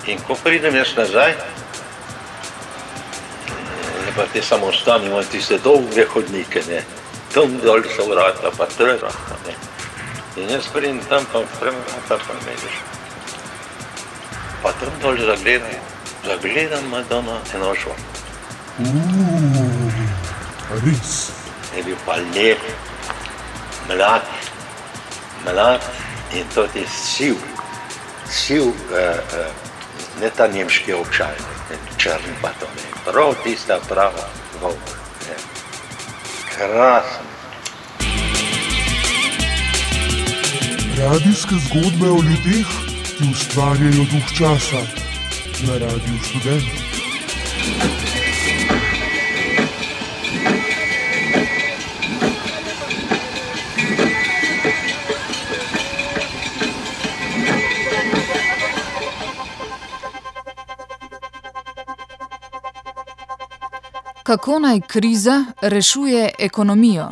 In ko pridem jaz nazaj, pa te samostani imajo tiste dolge hodnike, ne. Tam dol so vrata, pa trvrata, ne. In jaz pridem tam, pa vrata, pa vidiš. Pa tam dol zagledam Madonna Enošva. Res. Je bil pa lep, mlad in tudi siv, ne ta nemški očaj, črn pa to ne, prav tista prava volk. Krasen. Radijske zgodbe o ljudeh, ki ustvarjajo duh časa na Radiu Študent. Kako naj kriza rešuje ekonomijo?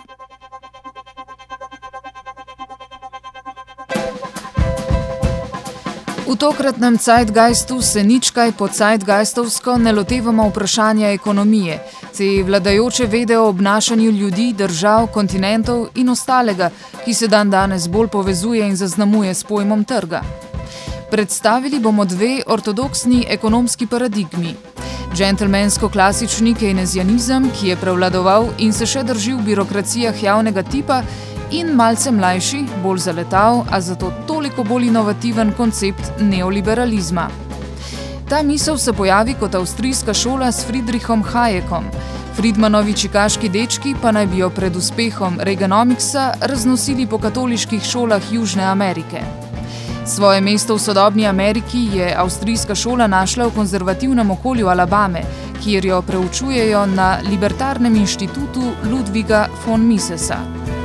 V tokratnem Zeitgeistu se nič kaj po zeitgeistovsko ne lotevamo vprašanja ekonomije, te vladajoče vede o obnašanju ljudi, držav, kontinentov in ostalega, ki se danes bolj povezuje in zaznamuje s pojmom trga. Predstavili bomo dve ortodoksni ekonomski paradigmi. Džentelmensko-klasični kejnezijanizem, ki je prevladoval in se še drži v birokracijah javnega tipa, in malce mlajši, bolj zaletav, a zato toliko bolj inovativen koncept neoliberalizma. Ta misel se pojavi kot avstrijska šola s Friedrichom Hayekom. Friedmanovi čikaški dečki pa naj bi jo pred uspehom Reaganomics-a raznosili po katoliških šolah Južne Amerike. Svoje mesto v sodobni Ameriki je avstrijska šola našla v konzervativnem okolju Alabame, kjer jo preučujejo na Libertarnem inštitutu Ludwiga von Misesa.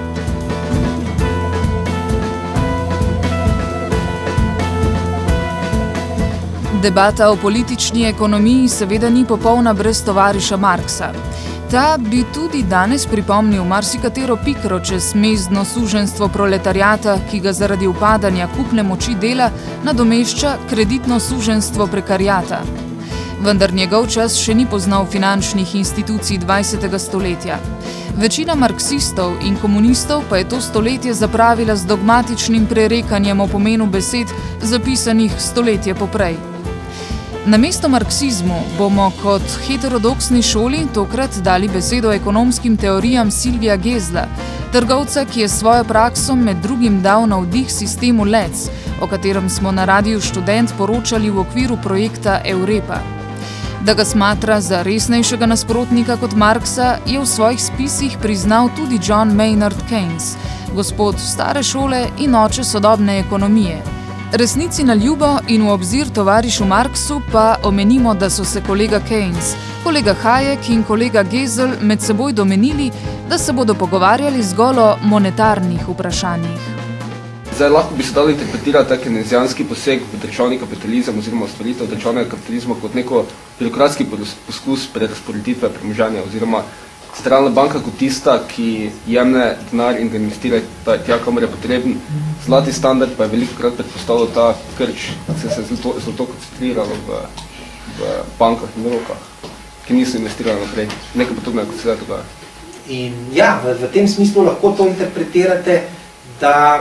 Debata o politični ekonomiji seveda ni popolna brez tovariša Marxa. Ta bi tudi danes pripomnil marsikatero pikro čez mezdno suženjstvo proletariata, ki ga zaradi upadanja kupne moči dela nadomešča kreditno suženjstvo prekariata. Vendar njegov čas še ni poznal finančnih institucij 20. stoletja. Večina marksistov in komunistov pa je to stoletje zapravila z dogmatičnim prerekanjem o pomenu besed, zapisanih stoletje poprej. Namesto marksizmu bomo kot heterodoksni šoli tokrat dali besedo ekonomskim teorijam Silvija Gesla, trgovca, ki je svojo prakso med drugim dal navdih sistemu LEC, o katerem smo na Radiu Študent poročali v okviru projekta Eurepa. Da ga smatra za resnejšega nasprotnika kot Marxa, je v svojih spisih priznal tudi John Maynard Keynes, gospod stare šole in oče sodobne ekonomije. Resnici na ljubo in v obzir tovarišu Marxu pa omenimo, da so se kolega Keynes, kolega Hayek in kolega Gesel med seboj domenili, da se bodo pogovarjali zgolj o monetarnih vprašanjih. Zdaj lahko bi se dali interpretirati ta keynezijanski poseg v državni kapitalizem oziroma ustvaritev državnega kapitalizma kot neko birokratski poskus prerazporeditve premoženja oziroma centralna banka kot tista, ki jemne denar in ga investira tja, kamor je potreben. Zlati standard pa je velikokrat predpostavljal ta krč, ki se je zlato koncentriralo v bankah in rokah, ki niso investirali naprej. Nekaj podobnega, kot se da dogaja. In ja, v tem smislu lahko to interpretirate, da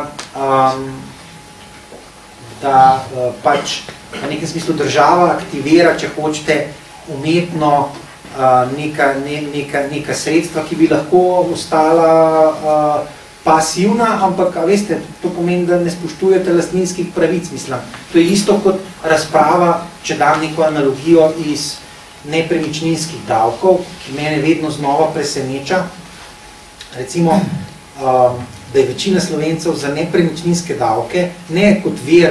pač na nekem smislu država aktivira, če hočete, umetno neka sredstva, ki bi lahko ostala pasivna, ampak, veste, to pomeni, da ne spoštujete lastninskih pravic, mislim. To je isto kot razprava, če dam neko analogijo iz nepremičninskih davkov, ki mene vedno znova preseneča. Recimo, da je večina Slovencev za nepremičninske davke, ne kot vir,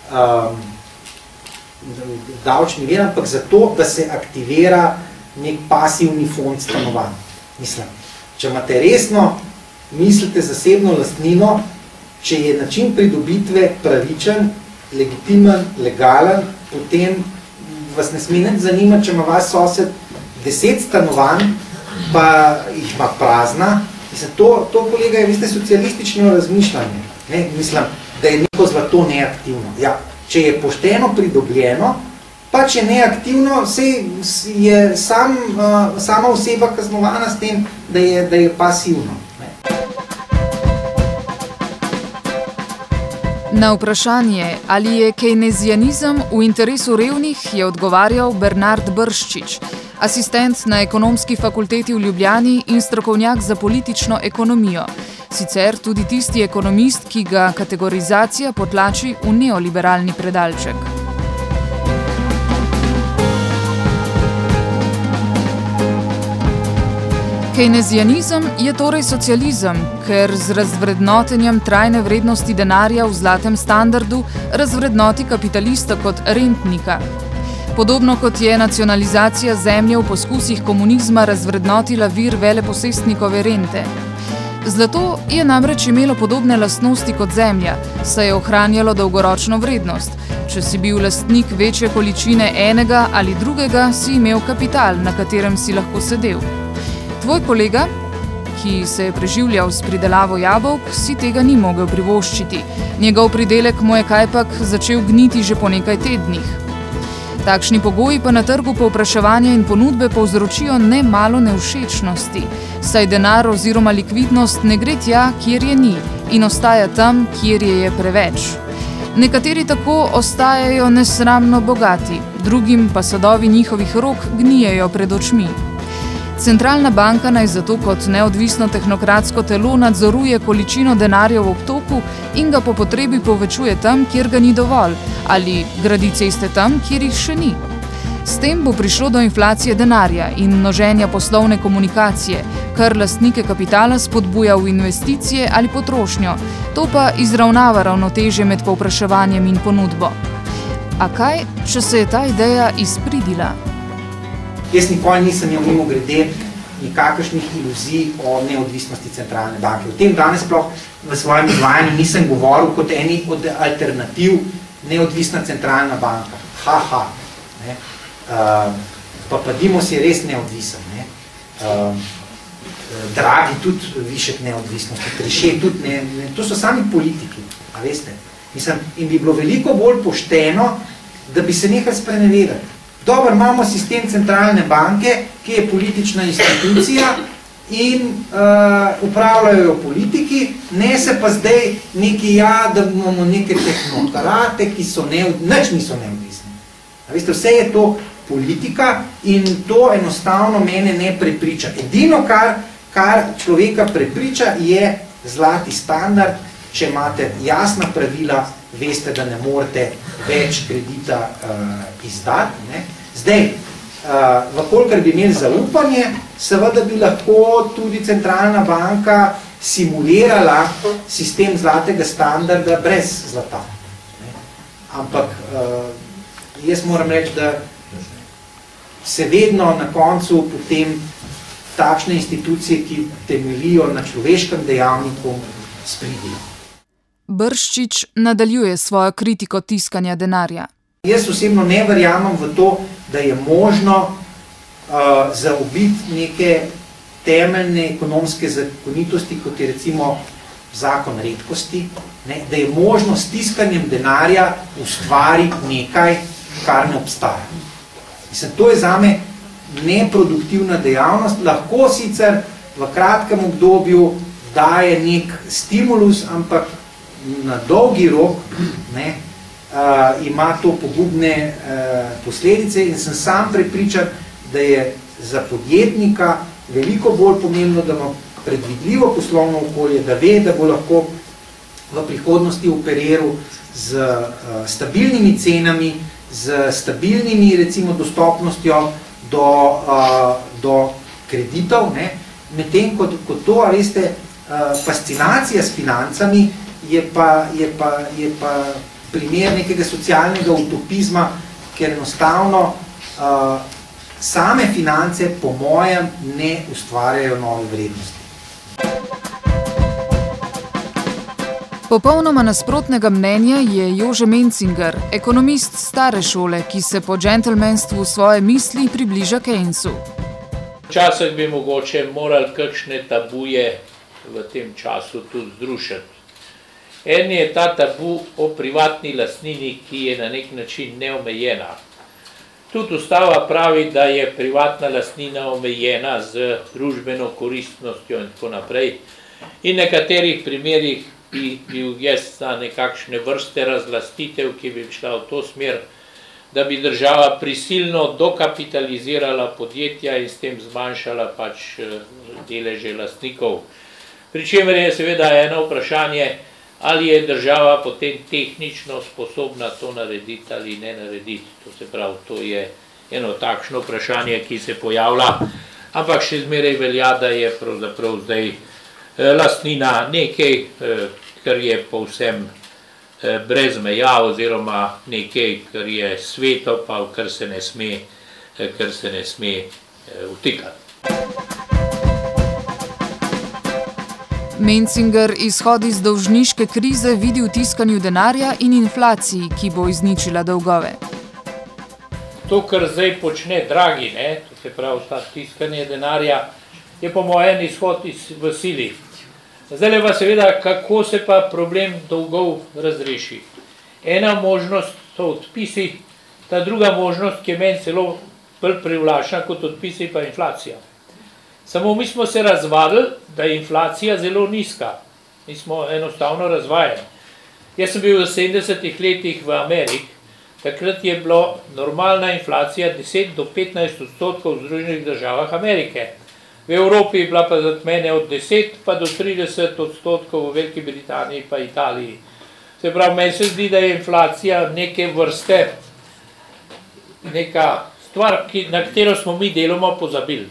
davčni vir, ampak zato, da se aktivira nek pasivni fond stanovanj. Mislim, če imate resno, mislite zasebno lastnino, če je način pridobitve pravičen, legitimen, legalen, potem vas ne sme nič zanimati, če ima vas sosed 10 stanovanj, pa jih ima prazna. Mislim, to kolega, je veste, socialistično razmišljanje. Ne? Mislim, da je neko zlato neaktivno. Ja, če je pošteno pridobljeno, pač je neaktivno, je sama oseba kaznovana s tem, da je pasivno. Na vprašanje, ali je kejnezijanizem v interesu revnih, je odgovarjal Bernard Brščič, asistent na Ekonomski fakulteti v Ljubljani in strokovnjak za politično ekonomijo. Sicer tudi tisti ekonomist, ki ga kategorizacija potlači v neoliberalni predalček. Kejnezijanizem je torej socializem, ker z razvrednotenjem trajne vrednosti denarja v zlatem standardu razvrednoti kapitalista kot rentnika. Podobno kot je nacionalizacija zemlje v poskusih komunizma razvrednotila vir veleposestnikove rente. Zlato je namreč imelo podobne lastnosti kot zemlja, saj je ohranjalo dolgoročno vrednost. Če si bil lastnik večje količine enega ali drugega, si imel kapital, na katerem si lahko sedel. Tvoj kolega, ki se je preživljal s pridelavo jabolk, si tega ni mogel privoščiti. Njegov pridelek mu je kajpak začel gniti že po nekaj tednih. Takšni pogoji pa na trgu povpraševanja in ponudbe povzročijo nemalo nevšečnosti, saj denar oziroma likvidnost ne gre tja, kjer je ni, in ostaja tam, kjer je preveč. Nekateri tako ostajajo nesramno bogati, drugim pa sadovi njihovih rok gnijejo pred očmi. Centralna banka naj zato kot neodvisno tehnokratsko telo nadzoruje količino denarja v obtoku in ga po potrebi povečuje tam, kjer ga ni dovolj, ali gradi ceste tam, kjer jih še ni. S tem bo prišlo do inflacije denarja in množenja poslovne komunikacije, kar lastnike kapitala spodbuja v investicije ali potrošnjo, to pa izravnava ravnotežje med povpraševanjem in ponudbo. A kaj, če se je ta ideja izpridila? Jaz nikoli nisem imel mimogrede nikakršnih iluzij o neodvisnosti centralne banke. O tem danes sploh v svojem izvajanju nisem govoril kot eni od alternativ neodvisna centralna banka. Ne? Papadimos je res neodvisen. Ne? Dragi tudi višek neodvisnosti, Trichet tudi ne. To so sami politiki, a veste. Mislim, in bi bilo veliko bolj pošteno, da bi se nekaj sprenevedali. Dobro, imamo sistem centralne banke, ki je politična institucija in upravljajo jo politiki, ne se pa zdaj neki da imamo neke tehnokrate, ki nič niso neodvisni. Veste, vse je to politika in to enostavno mene ne prepriča. Edino, kar človeka prepriča, je zlati standard. Če imate jasna pravila, veste, da ne morete več kredita izdati. Ne? Zdaj, vkolikor bi imeli zaupanje, seveda bi lahko tudi centralna banka simulirala sistem zlatega standarda brez zlata. Ne? Ampak jaz moram reči, da se vedno na koncu potem takšne institucije, ki temeljijo na človeškem dejavniku, spridijo. Brščič nadaljuje svojo kritiko tiskanja denarja. Jaz osebno ne verjamem v to, da je možno zaobiti neke temeljne ekonomske zakonitosti, kot je recimo zakon redkosti, ne, da je možno s tiskanjem denarja ustvariti nekaj, kar ne obstaja. Mislim, to je zame neproduktivna dejavnost, lahko sicer v kratkem obdobju daje nek stimulus, ampak na dolgi rok ne, ima to pogubne posledice in sem sam prepričan, da je za podjetnika veliko bolj pomembno, da ima predvidljivo poslovno okolje, da ve, da bo lahko v prihodnosti operiral z stabilnimi cenami, z stabilnimi recimo dostopnostjo do kreditov, ne? Medtem kot to, a veste, fascinacija s financami je pa primer nekega socialnega utopizma, ker enostavno same finance po mojem ne ustvarjajo nove vrednosti. Popolnoma nasprotnega mnenja je Jože Mencinger, ekonomist stare šole, ki se po džentelmenstvu svoje misli približa Keynesu. Včasih bi mogoče morali kakšne tabuje v tem času tudi združiti. En je ta tabu o privatni lastnini, ki je na nek način neomejena. Tudi ustava pravi, da je privatna lastnina omejena z družbeno koristnostjo in tako naprej. In v nekaterih primerih bi bil jaz za nekakšne vrste razlastitev, ki bi šla v to smer, da bi država prisilno dokapitalizirala podjetja in s tem zmanjšala pač deleže lastnikov. Pričemer je seveda eno vprašanje, ali je država potem tehnično sposobna to narediti ali ne narediti. To se pravi, to je eno takšno vprašanje, ki se pojavlja, ampak še zmeraj velja, da je pravzaprav zdaj lastnina nekaj, kar je povsem brez meja oziroma nekaj, kar je sveto, pa kar se ne sme vtikati. Mencinger izhod iz dolžniške krize vidi v tiskanju denarja in inflaciji, ki bo izničila dolgove. To, kar zdaj počne Draghi, to se pravi ta tiskanje denarja, je po mojem izhod v sili. Zdaj pa seveda, kako se pa problem dolgov razreši. Ena možnost so odpisi, ta druga možnost, ki je meni celo bolj privlačna kot odpisi, pa inflacija. Samo mi smo se razvadili, da je inflacija zelo nizka. Mi smo enostavno razvajeni. Jaz sem bil v 70-ih letih v Ameriki, takrat je bilo normalna inflacija 10 do 15% v Združenih državah Amerike. V Evropi je bila pa za mene od 10 pa do 30% v Veliki Britaniji pa Italiji. Se pravi, meni se zdi, da je inflacija neke vrste, neka stvar, na katero smo mi deloma pozabili.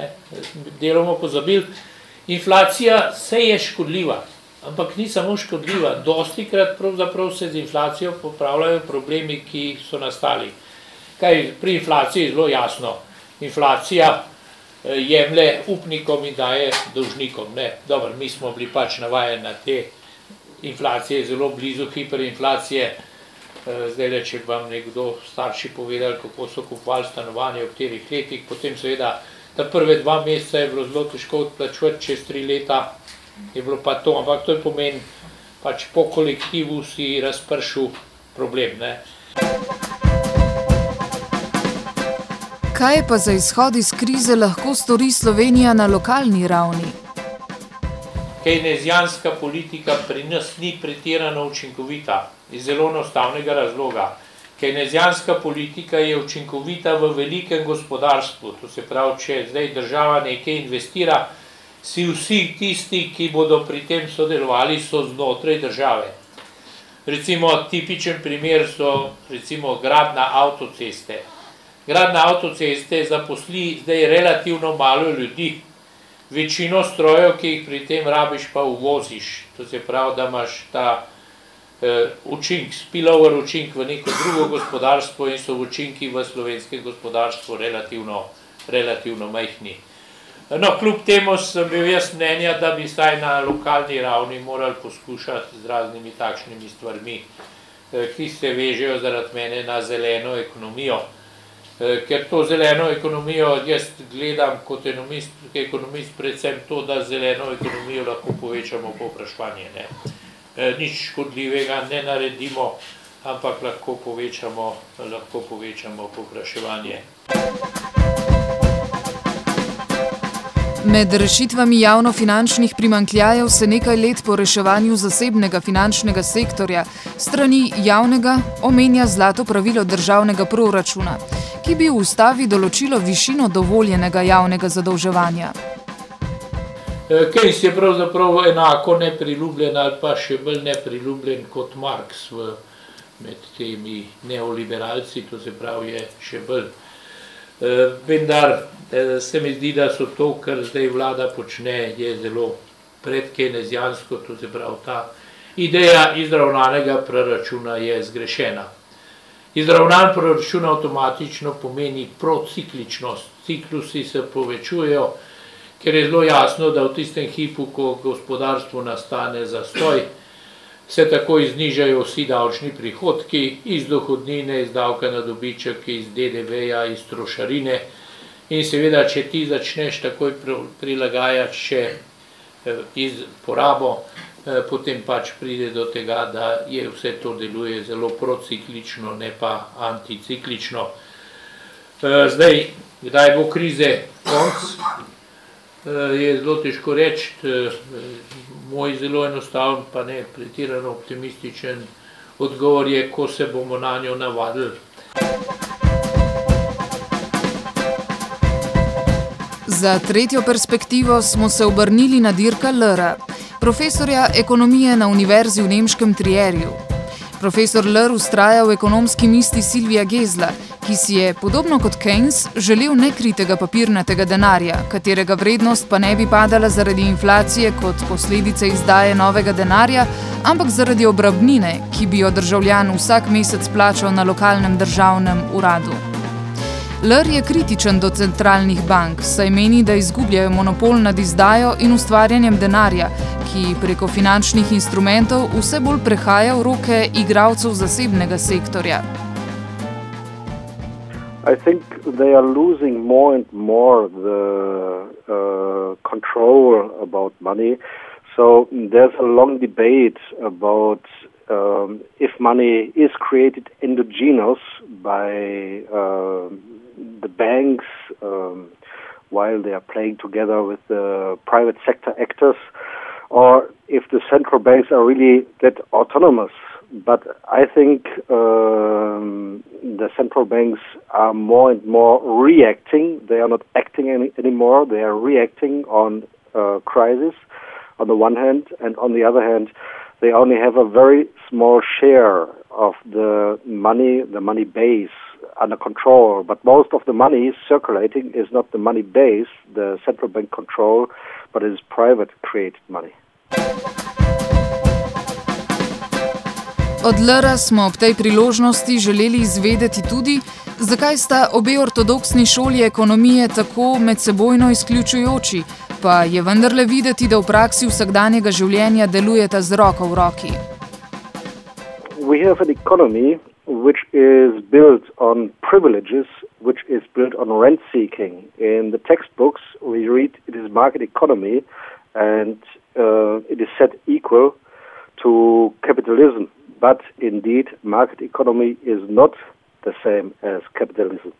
Inflacija se je škodljiva, ampak ni samo škodljiva. Dostikrat pravzaprav se z inflacijo popravljajo problemi, ki so nastali. Pri inflaciji je zelo jasno. Inflacija jemlje upnikom in daje dolžnikom. Dobro, mi smo bili pač navajeni na te inflacije, zelo blizu hiperinflacije. Zdaj, če vam nekdo starši povedali, kako so kupovali stanovanje v teh letih, potem seveda ta prve 2 meseca je bilo zelo težko odplačevati, čez 3 leta je bilo pa to, ampak to je pomen, pač po kolektivu si razpršil problem. Kaj pa za izhod iz krize lahko stori Slovenija na lokalni ravni? Kejnezijanska politika pri nas ni pretirano učinkovita, iz zelo enostavnega razloga. Kejnezijanska politika je učinkovita v velikem gospodarstvu, to se pravi, če zdaj država nekaj investira, si vsi tisti, ki bodo pri tem sodelovali, so znotraj države. Recimo, tipičen primer so recimo gradnja avtoceste. Gradnja avtoceste zaposli zdaj relativno malo ljudi, večino strojev, ki jih pri tem rabiš, pa uvoziš. To se pravi, da imaš ta učinek, spillover učinek v neko drugo gospodarstvo in so učinki v slovenskem gospodarstvu relativno majhni. No, kljub temu sem bil jaz mnenja, da bi vsaj na lokalni ravni morali poskušati z raznimi takšnimi stvarmi, ki se vežejo zaradi mene na zeleno ekonomijo. Ker to zeleno ekonomijo jaz gledam kot ekonomist predvsem to, da zeleno ekonomijo lahko povečamo povpraševanje. Nič škodljivega ne naredimo, ampak lahko povečamo povpraševanje. Med rešitvami javnofinančnih primanjkljajev se nekaj let po reševanju zasebnega finančnega sektorja strani javnega omenja zlato pravilo državnega proračuna, ki bi v ustavi določilo višino dovoljenega javnega zadolževanja. Keynes je pravzaprav enako nepriljubljen ali pa še bolj nepriljubljen kot Marx med temi neoliberalci, to se pravi je še bolj. Vendar se mi zdi, da so to, kar zdaj vlada počne, je zelo predkejnezijansko, to se pravi ta ideja izravnanega proračuna je zgrešena. Izravnan proračun avtomatično pomeni procikličnost, ciklusi se povečujejo, ker je zelo jasno, da v tistem hipu, ko gospodarstvu nastane zastoj, se takoj znižajo vsi davčni prihodki iz dohodnine, iz davka na dobiček, iz DDV-ja, iz trošarine. In seveda, če ti začneš takoj prilagajati še iz porabo, potem pač pride do tega, da je vse to deluje zelo prociklično, ne pa anticiklično. Zdaj, kdaj bo krize konc, je zelo težko reči. Moj zelo enostaven, pa ne pretirano optimističen odgovor je, ko se bomo na njo navadili. Za tretjo perspektivo smo se obrnili na Dirka L., profesorja ekonomije na Univerzi v nemškem Trierju. Profesor L. ustraja v ekonomski misli Silvija Gesla, ki si je, podobno kot Keynes, želel nekritega papirnatega denarja, katerega vrednost pa ne bi padala zaradi inflacije kot posledice izdaje novega denarja, ampak zaradi obrambnine, ki bi jo državljan vsak mesec plačal na lokalnem državnem uradu. L. je kritičen do centralnih bank, saj meni, da izgubljajo monopol nad izdajo in ustvarjanjem denarja, ki preko finančnih instrumentov vse bolj prehaja v roke igralcev zasebnega sektorja. I think they are losing more and more the control about money. So there's a long debate about if money is created endogenous by the banks while they are playing together with the private sector actors, or if the central banks are really that autonomous. But I think the central banks are more and more reacting. They are not acting anymore. They are reacting on crisis on the one hand, and on the other hand, they only have a very small share of the money base under control. But most of the money circulating is not the money base, the central bank control, but it is private created money. Od L. smo ob tej priložnosti želeli izvedeti tudi, zakaj sta obe ortodoksni šoli ekonomije tako medsebojno izključujoči, pa je vendarle videti, da v praksi vsakdanjega življenja delujeta z roko v roki. We have an economy which is built on privileges, which is built on rent seeking. In the textbooks we read it is market economy and it is set equal to capitalism. But indeed, market economy is not the same as capitalism.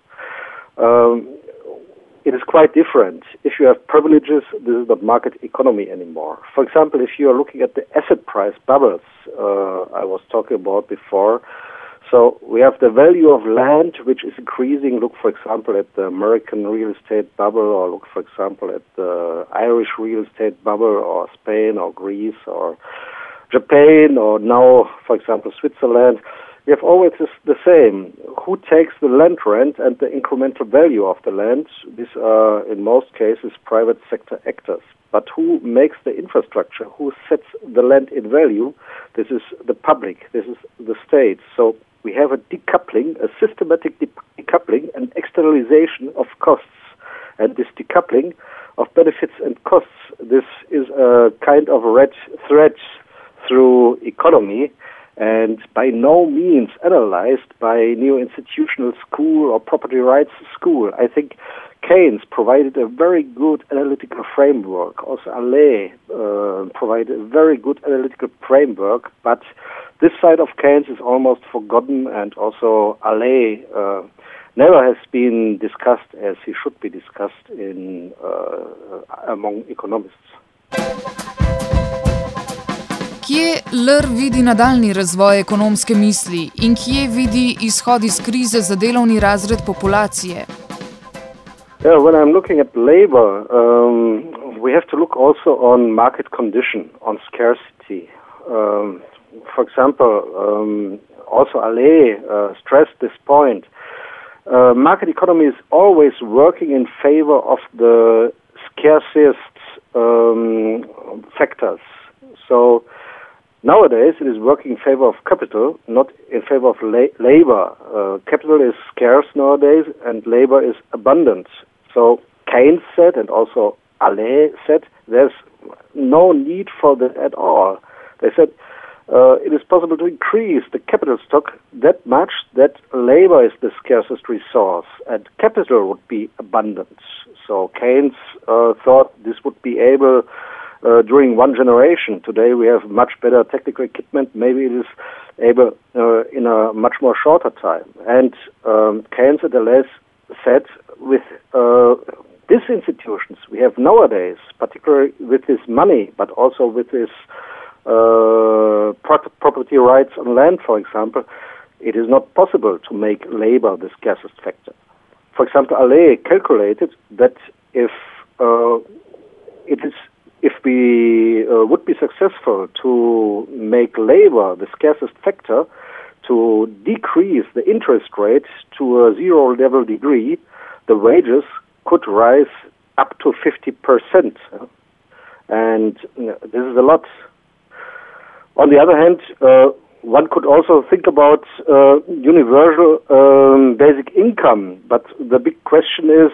It is quite different. If you have privileges, this is not market economy anymore. For example, if you are looking at the asset price bubbles I was talking about before, so we have the value of land which is increasing. Look, for example, at the American real estate bubble, or look, for example, at the Irish real estate bubble, or Spain, or Greece, or Japan, or now, for example, Switzerland. We have always the same. Who takes the land rent and the incremental value of the land? These are, in most cases, private sector actors. But who makes the infrastructure? Who sets the land in value? This is the public. This is the state. So we have a decoupling, a systematic decoupling and externalization of costs. And this decoupling of benefits and costs, this is a kind of red thread through economy, and by no means analyzed by neo-institutional school or property rights school. I think Keynes provided a very good analytical framework. Also Allais provided a very good analytical framework, but this side of Keynes is almost forgotten, and also Allais never has been discussed as he should be discussed in among economists. Kje L. vidi nadaljni razvoj ekonomske misli in kje vidi izhod iz krize za delovni razred populacije? Yeah, when I'm looking at labor, we have to look also on market condition, on scarcity. For example, also Allais stressed this point. Market economy is always working in favor of the scarcest factors. So nowadays, it is working in favor of capital, not in favor of labor. Capital is scarce nowadays, and labor is abundant. So Keynes said, and also Allais said, there's no need for that at all. They said it is possible to increase the capital stock that much that labor is the scarcest resource, and capital would be abundant. So Keynes thought this would be able during one generation. Today we have much better technical equipment. Maybe it is able in a much more shorter time. And Keynes and Allais said, with these institutions we have nowadays, particularly with this money, but also with this property rights on land, for example, it is not possible to make labor the scarcest factor. For example, Allais calculated that if we would be successful to make labor the scarcest factor, to decrease the interest rate to a zero-level degree, the wages could rise up to 50%. And this is a lot. On the other hand, one could also think about universal basic income, but the big question is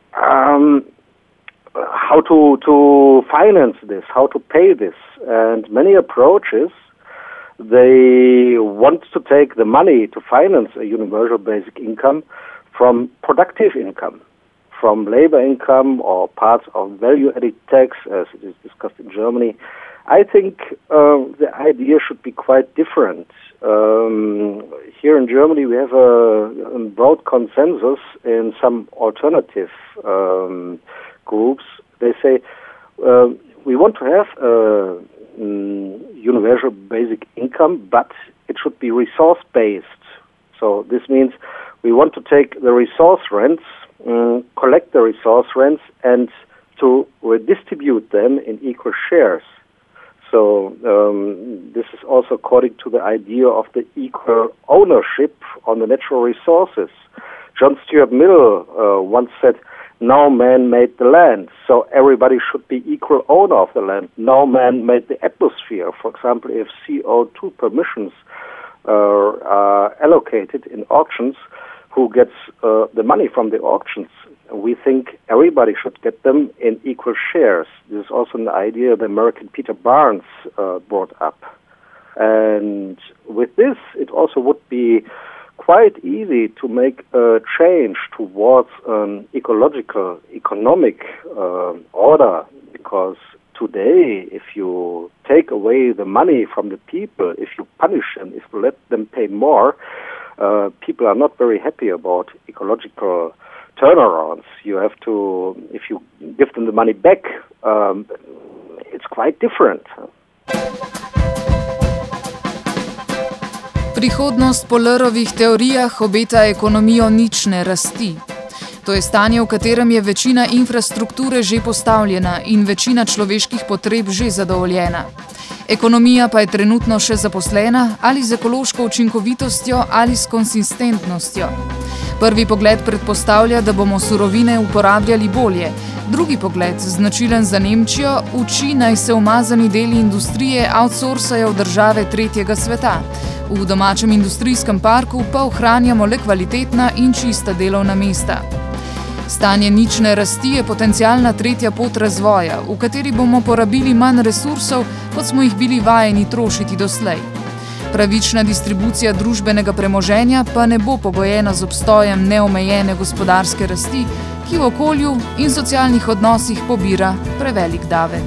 how to finance this, how to pay this. And many approaches, they want to take the money to finance a universal basic income from productive income, from labor income or parts of value-added tax, as it is discussed in Germany. I think the idea should be quite different. Here in Germany we have a broad consensus in some alternative groups. They say we want to have a universal basic income, but it should be resource-based. So this means we want to take the resource rents, collect the resource rents, and to redistribute them in equal shares. So this is also according to the idea of the equal ownership on the natural resources. John Stuart Mill once said, "No man made the land, so everybody should be equal owner of the land. No man made the atmosphere." For example, if CO2 permissions are allocated in auctions, who gets the money from the auctions? We think everybody should get them in equal shares. This is also an idea the American Peter Barnes brought up. And with this, it also would be quite easy to make a change towards an ecological, economic order, because today, if you take away the money from the people, if you punish them, if you let them pay more, people are not very happy about ecological turnarounds. You have to, if you give them the money back, it's quite different. Prihodnost po Lerovih teorijah obeta ekonomijo nične rasti. To je stanje, v katerem je večina infrastrukture že postavljena in večina človeških potreb že zadovoljena. Ekonomija pa je trenutno še zaposlena ali z ekološko učinkovitostjo ali s konsistentnostjo. Prvi pogled predpostavlja, da bomo surovine uporabljali bolje. Drugi pogled, značilen za Nemčijo, uči, naj se umazani deli industrije outsourcajo v države tretjega sveta. V domačem industrijskem parku pa ohranjamo le kvalitetna in čista delovna mesta. Stanje nične rasti je potencialna tretja pot razvoja, v kateri bomo porabili manj resursov, kot smo jih bili vajeni trošiti doslej. Pravična distribucija družbenega premoženja pa ne bo pogojena z obstojem neomejene gospodarske rasti, ki v okolju in socialnih odnosih pobira prevelik davek.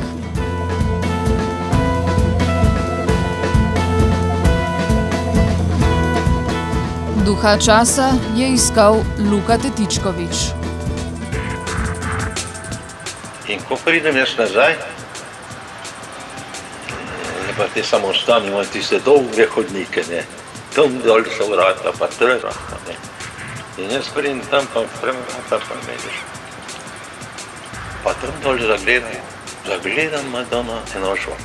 Duha časa je iskal Luka Tetičkovič. In ko pridem jaz nazaj, pa te samostani imajo tiste dolge hodnike, ne, tam dol so vrata, pa trera, ne. In jaz pridem tam, pa vrata, pa mediš. Pa tam dol zagledam Madonna Enošva.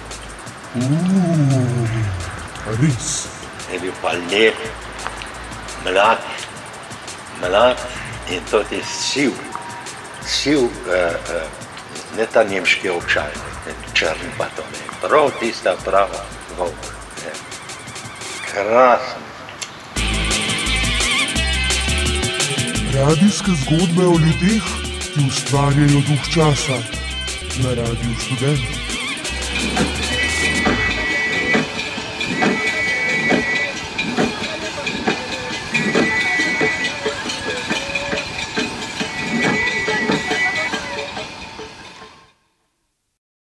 Res. Je bil pa lep, mlad in to je siv, ne ta nemški ovčaj, črn pa to ne, prav tista prava volk, ne. Krasen. Radijske zgodbe o ljudeh, ki ustvarjajo duh časa na Radiu Študent.